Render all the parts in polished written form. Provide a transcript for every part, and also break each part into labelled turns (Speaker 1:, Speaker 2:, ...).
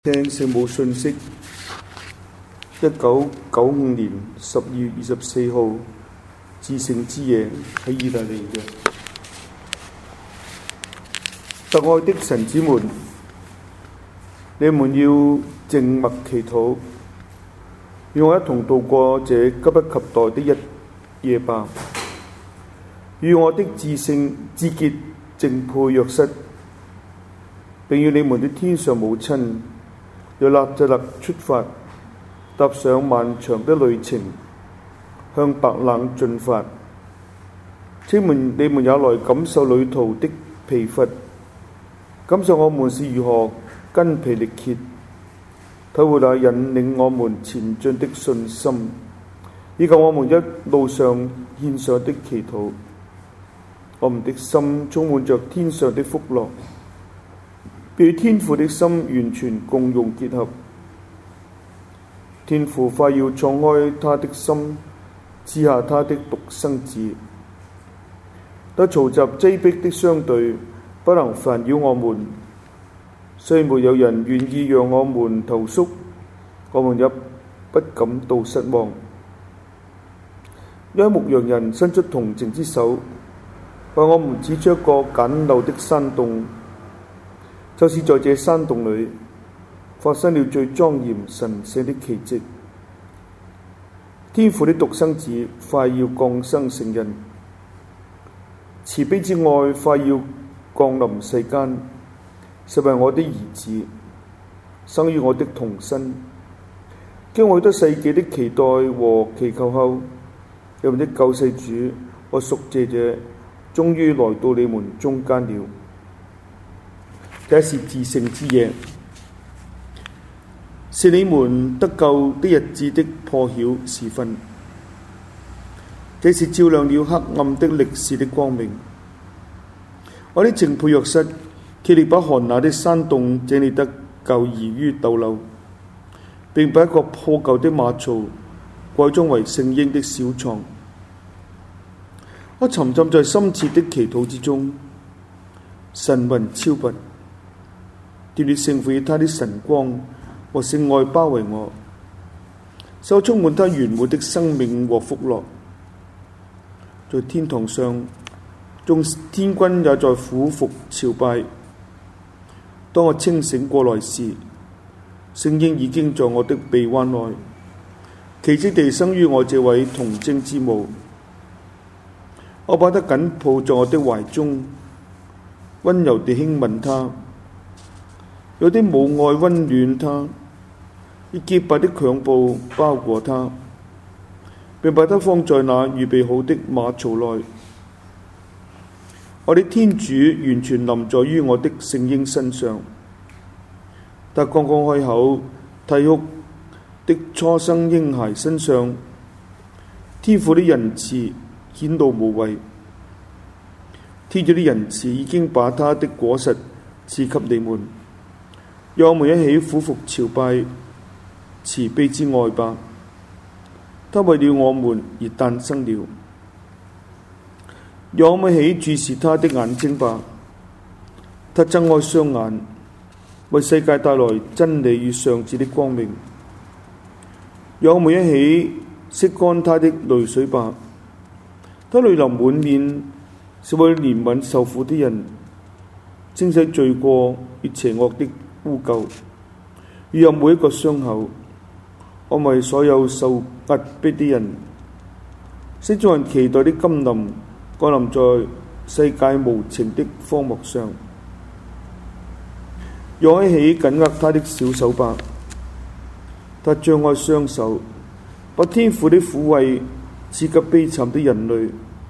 Speaker 1: 聽聖母信息，1995年12月24號，至聖之夜喺意大利嘅。特愛的神子們，你們要靜默祈禱，與我一同度過這急不及待的一夜吧。與我的至聖至潔淨配若瑟，並與你們的天上母親若納匝肋出發，踏上漫長的旅程，向白冷進發。請你們也來感受旅途的疲乏，感受我們是如何筋疲力竭，體會那引領我們前進的信心，以及我們一路上獻上的祈禱。我們的心充滿着天上的福樂，與天父的心完全共融結合。天父快要敞開他的心，賜下他的獨生子。但嘈雜擠迫的相對不能煩擾我們，雖沒有人願意讓我們投宿，我們也不感到失望。因牧羊人伸出同情之手，為我們指出一個簡陋的山洞，就是在這山洞裏發生了最莊嚴神聖的奇蹟。天父的獨生子快要降生成人，慈悲之愛快要降臨世間，成為我的兒子，生於我的童身。經過許多世紀的期待和祈求後，你們的救世主和贖罪者終於來到你們中間了。這是至聖之夜，是你們得救的日子的破曉時分。這是照亮了黑暗的歷史的光明。我的淨配若瑟竭力把寒冷的山洞整理得夠易於逗留，並把一個破舊的馬槽改裝為聖嬰的小床。我沉浸在深切的祈禱之中，神魂超拔，奪了聖父以他的神光和聖愛包圍我，使我充滿他圓滿的生命和福樂。在天堂上，眾天軍也在俯伏朝拜。當我清醒過來時，聖嬰已經在我的臂彎內，奇蹟地生於我這位童貞之母。我把他緊抱在我的懷中，溫柔地輕吻他，有啲母愛溫暖他，以潔白的襁褓包裹他，並把他放在那預備好的馬槽內。我的天主完全臨在於我的聖嬰身上，他剛剛開口啼哭的初生嬰孩身上，天父的仁慈顯露無遺。天主的仁慈已經把他的果實賜給你們，讓我們一起俯伏朝拜慈悲之愛吧。他為了我們而誕生了，讓我們一起注視他的眼睛吧。他睜開雙眼，為世界帶來真理與上智的光明。讓我們一起拭乾他的淚水吧。他淚流滿面，是為了憐憫受苦的人，清洗罪過與邪惡的污垢，愈合每一個傷口，安慰所有受壓迫的人，使眾人期待的甘霖降臨在世界無情的荒漠上。讓我一起緊握他的小手吧。他張開雙手，把天父的撫慰賜給悲慘的人類，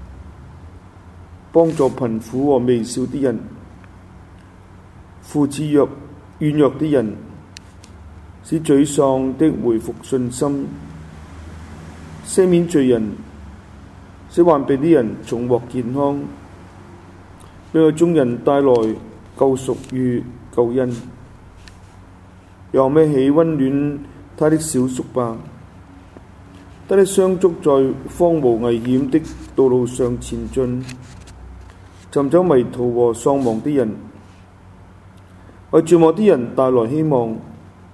Speaker 1: 幫助貧苦和微小的人，扶持軟弱的人，使沮喪的回復信心，赦免罪人，使患病的人重獲健康，並為眾人帶來救贖與救恩。讓我們一起溫暖他的小宿吧。他的雙足在荒蕪危險的道路上前進，尋找迷途和喪亡的人，為絕望的人帶來希望，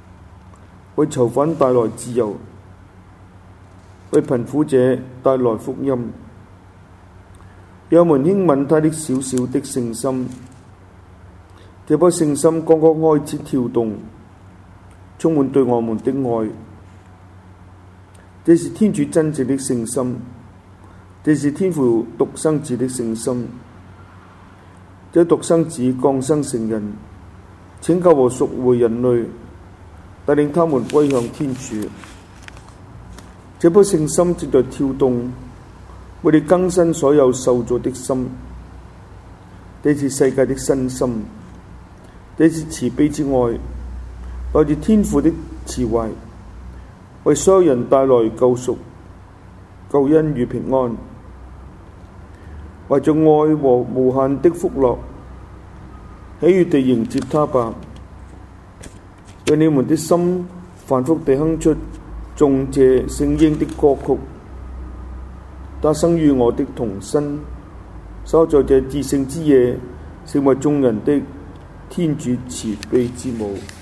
Speaker 1: 為囚犯帶來自由，為貧苦者帶來福音。讓我們輕吻他的小小的聖心，這顆聖心剛剛開始跳動，充滿對我們的愛。這是天主真正的聖心，這是天父獨生子的聖心。這獨生子降生成人，拯救和贖回人類，帶領他們歸向天主。這顆聖心正在跳動，為你更新所有受造的心。這是世界的新心，這是慈悲之愛，來自天父的慈懷，為所有人帶來救贖、救恩與平安。懷着愛和無限的福樂，喜悅地迎接他吧。讓你們的心反覆地哼出頌謝聖嬰的歌曲。他生於我的童身，守在這至聖之夜，成為眾人的天主慈悲之母。